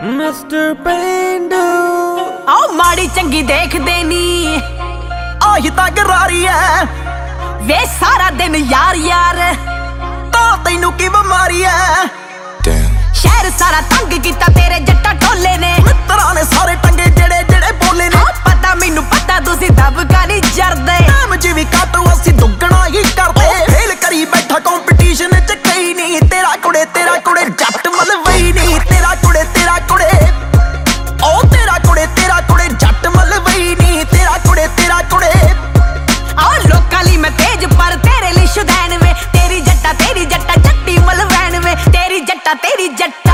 mister ਪੇਂਡੂ ਆਓ ਮਾੜੀ ਚੰਗੀ ਦੇਖਦੇ ਨੀ ਆਹੀ ਤਾਂ ਗਰਾਰੀ ਐ ਵੇ ਸਾਰਾ ਦਿਨ ਯਾਰ ਯਾਰ ਤਾਂ ਤੈਨੂੰ ਕੀ ਬਿਮਾਰੀ ਐ ਸ਼ਹਿਰ ਸਾਰਾ ਤੰਗ ਕੀਤਾ ਤੇਰੇ ਜੱਟਾ ਟੋਲੇ ਨੇ ਮਿੱਤਰਾਂ ਨੇ ਸਾਰੇ ਟੰਗੇ ਜਿਹੜੇ ਜਿਹੜੇ ਬੋਲੇ ਨੇ ਪਤਾ ਮੈਨੂੰ ਪਤਾ ਤੁਸੀਂ ਦਬਕਾ ਨਹੀਂ ਜਰਦੇ ਟਾਈਮ ਚ ਵੀ ਕੱਟ ਅਸੀਂ ਦੁੱਗਣਾ ਹੀ ਕਰਦੇ ਫੇਲ ਕਰੀ ਬੈਠਾ ਕੰਪੀਟੀਸ਼ਨ ਚ ਕਈ ਨਹੀਂ ਤੇਰਾ ਕੁੜੇ ਜੱਟ ਮਲਵਈ ਨਹੀਂ ਤੇਰਾ ਕੁੜੇ ਉਹ ਤੇਰਾ ਕੁੜੇ ਜੱਟ ਮਲਵਈ ਨਹੀਂ ਤੇਰਾ ਕੁੜੇ ਆਓ ਲੋਕਾਂ ਲਈ ਮੈਂ ਤੇਜ ਪਰ ਤੇਰੇ ਲਈ ਸ਼ੁਦੈਨ ਵੇ ਤੇਰੀ ਜੱਟਾ ਜੱਟੀ ਮਲਵੈਨ ਵੇ ਤੇਰੀ ਜੱਟਾ